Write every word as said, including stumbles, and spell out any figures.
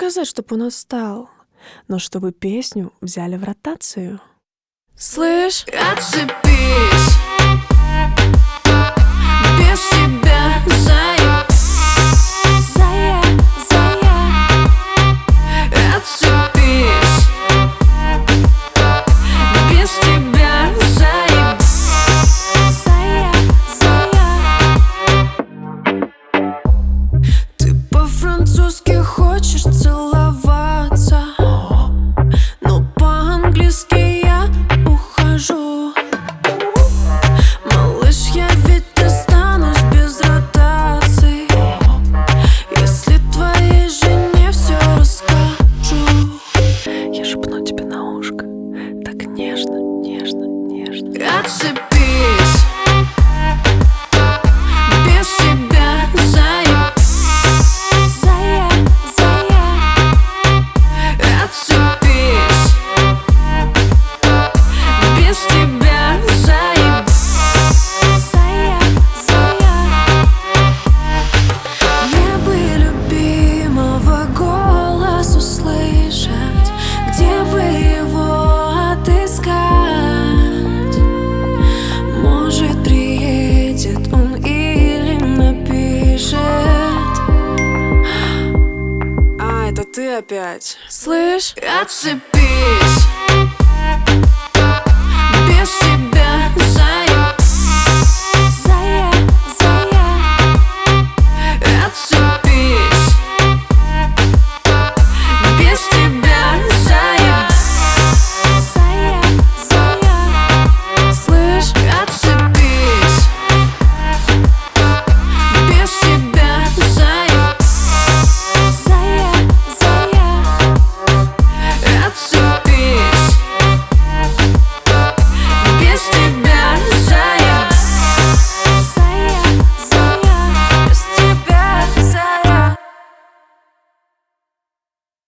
сказать, чтоб он устал, но чтобы песню взяли в ротацию. Слышь, отцепись, без тебя заеб, зая, зая, отцепись, без тебя заеб, зая, зая. ты по-французски хочешь целоваться, но по-английски я ухожу. Малыш, я ведь останусь без ротации, если твоей жене все расскажу. Я шепну тебе на ушко, так нежно, нежно, нежно. Отцепись, без тебя заеб, Зая, зая, отцепись, без тебя заеб, зая, зая. мне бы любимого голос услышать, где бы его отыскать. Может, приедет он или напишет. А, это ты опять. Слышь, Отцепись.